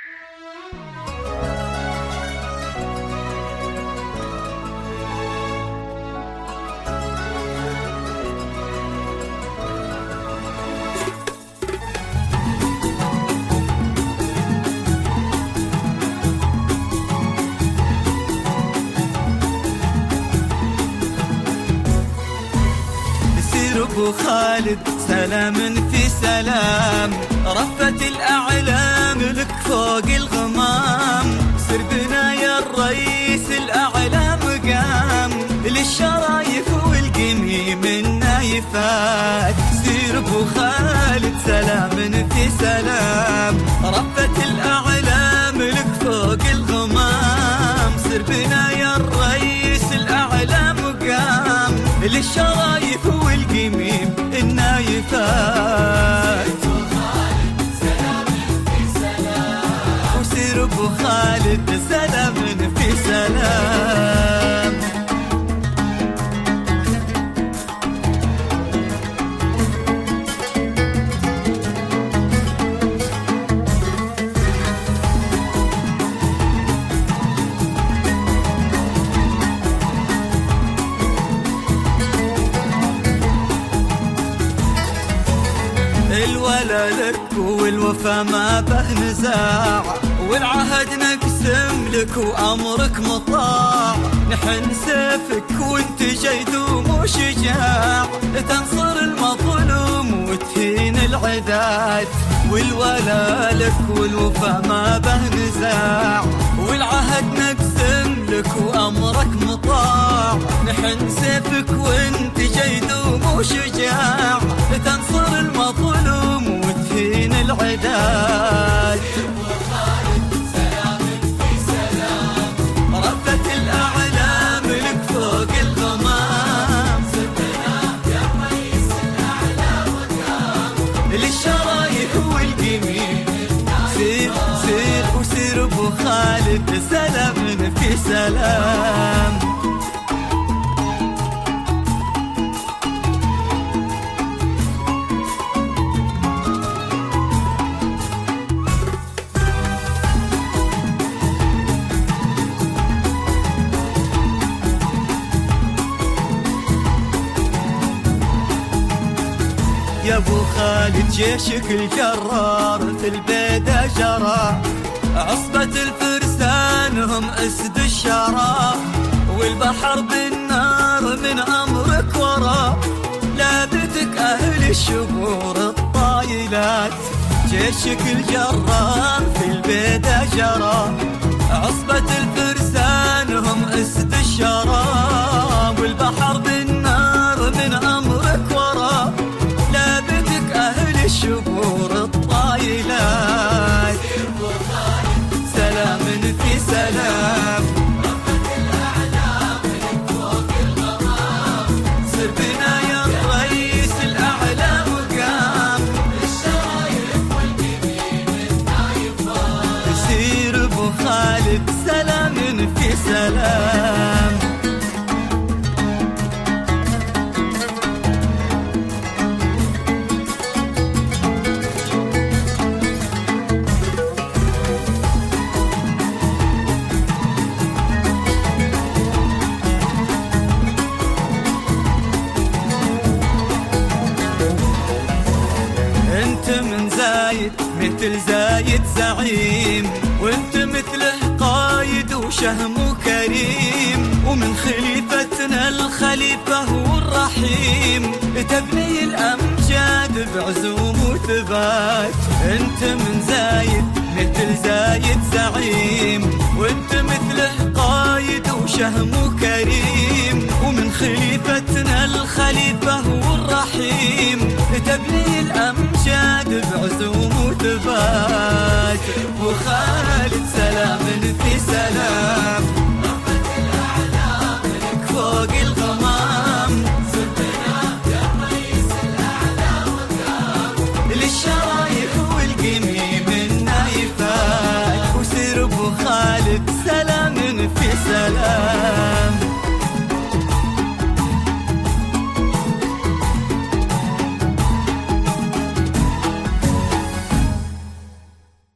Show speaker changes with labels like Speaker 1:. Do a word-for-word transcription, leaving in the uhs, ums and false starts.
Speaker 1: أبو خالد سلام في سلام، رفت الأعلام لك فوق الغمام، سر بنا يا الرئيس الأعلام قام، للشرايف والقميم النايفات. سير أبو خالد سلام في سلام، رفت الأعلام لك فوق الغمام، سر بنا يا الرئيس الأعلام قام، للشرايف والقميم النايفات. وسير أبو خالد سلام في سلام. الولا لك والوفا ما به نزاع، والعهد نقسم لك وأمرك مطاع، نحن سيفك وانت جيد وشجاع، تنصر المظلوم وتهين العداد. والولا لك والوفا ما به نزاع، والعهد نقسم لك وأمرك مطاع، نحن سيفك وانت جيد وشجاع، تنصر المظلوم وتهين العداد. رفت الأعلام لك فوق الغمام، يا رئيس الأعلام قام، للشرايح والقميم. سير سير وسير أبو خالد سلام في سلام. يا ابو خالد جيشك الجرار في البيدة جرى، عصبة الفرسان هم اسد الشرى، والبحر بالنار من امرك ورا، لابتك اهل الشبور الطايلات. جيشك الجرار في البيدة جرى، عصبة الفرسان هم اسد الشرى، والبحر بالنار من امرك ورا، الشبور الطايلات. سلام في سلام. رفت الأعلام لك فوق الغمام، سر بنا يا الرئيس الأعلام قام، للشرايف والقميم النايفات. سير أبو خالد سلام في سلام. من زايد مثل زايد زعيم، وانت مثله قايد وشهم وكريم، ومن خليفتنا الخليفة هو الرحيم، تبني الأمجاد بعزوم وثبات. انت من زايد مثل زايد زعيم، وانت مثله قايد وشهم وكريم، ومن خليفتنا الخليفة هو الرحيم، تبني الأمجاد بعزوم وثبات. وخالد